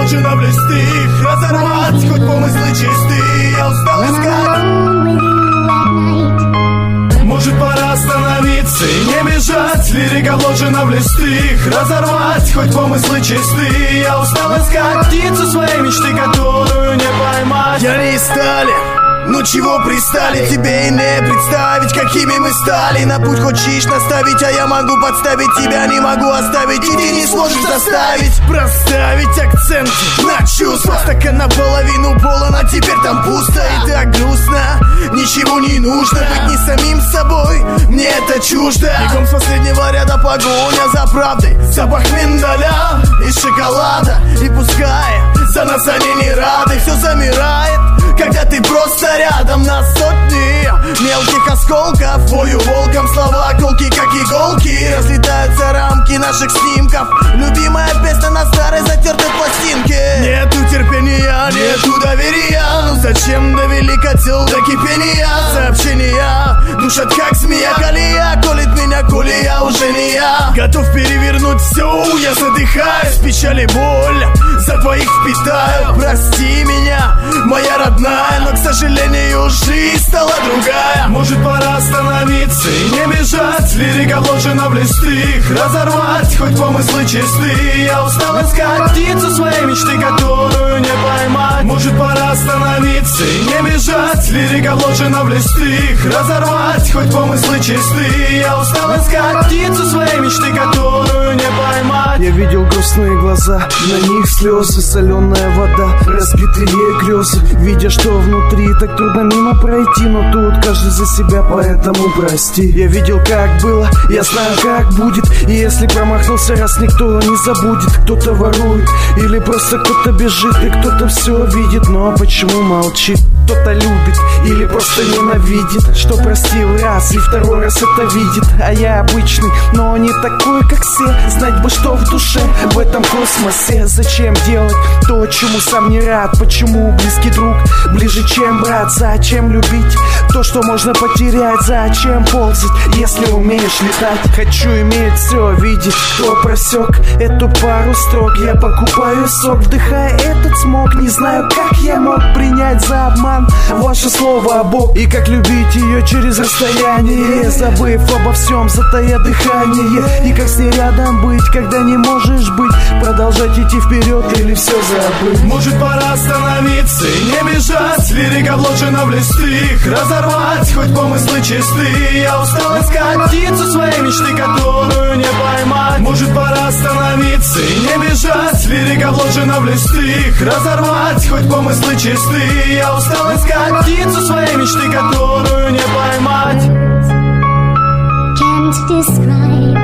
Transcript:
галоджина в листых, разорвать хоть помыслы чистые. Я устал искать. Может, пора остановиться и не бежать. Лирика вложена в листых, разорвать хоть помыслы чистые. Я устал искать птицу своей мечты, которую не поймать. Я не стали, ну чего пристали, тебе и не представить, какими мы стали. На путь хочешь наставить, а я могу подставить тебя, не могу оставить, и ты не сможешь заставить. Проставить акцент на чувства. Стакан наполовину полон, а теперь там пусто. И так грустно, ничего не нужно. Быть не самим собой, мне это чуждо. Бегом с последнего ряда погоня за правдой. Запах миндаля и шоколада. И пускай за нас они не рады, все замирает, когда ты просто рядом. На сотни мелких осколков бою волком, слова колки, как иголки. Разлетаются рамки наших снимков. Любимая песня на старой затертой пластинке. Нету терпения, нету доверия. Ну зачем довели котел до кипения? Сообщения душат как змея. Колея колет меня, коли я уже не я. Готов перевернуть все, я задыхаюсь. Печаль и боль за двоих впитаю. Прости меня, моя родная, но, к сожалению, жизнь стала другая. Может, пора остановиться и не бежать. Лирика вложена в листых, разорвать хоть помыслы чистые. Я устал искать птицу своей мечты, которую не поймать. Может, пора остановиться и не бежать. Лирика вложена в листых, разорвать хоть помыслы чистые. Я устал искать птицу своей мечты, которую не поймать. Я видел грустные глаза, на них слезы, соленая вода, разбитые грезы. Видя, что внутри, так трудно мимо пройти, но тут каждый за себя, поэтому прости. Я видел, как было, я знаю, как будет. И если промахнулся раз, никто не забудет. Кто-то ворует, или просто кто-то бежит, и кто-то все видит, но почему молчит? Кто-то любит, или просто ненавидит. Что простил раз, и второй раз это видит. А я обычный, но не такой, как все. Знать бы, что в душе, в этом космосе. Зачем делать то, чему сам не рад? Почему близкий друг ближе, чем брат? Зачем любить то, что можно потерять? Зачем ползать, если умеешь летать? Хочу иметь все, видеть, кто просек эту пару строк. Я покупаю сок, вдыхая этот смог. Не знаю, как я мог принять за обман ваше слово о Бог. И как любить ее через расстояние, забыв обо всем, затая дыхание. И как с ней рядом быть, когда не можешь быть. Продолжать идти вперед или все забыть. Может, пора остановиться и не бежать. Лирика вложена в листых, разорвать хоть помыслы чистые. Я устал искать птицу своей мечты, которую не поймать. Может, пора остановиться и не бежать. Лирика вложена в листых, разорвать хоть помыслы чистые. Я устал искать птицу своей мечты, которую не поймать. Can't describe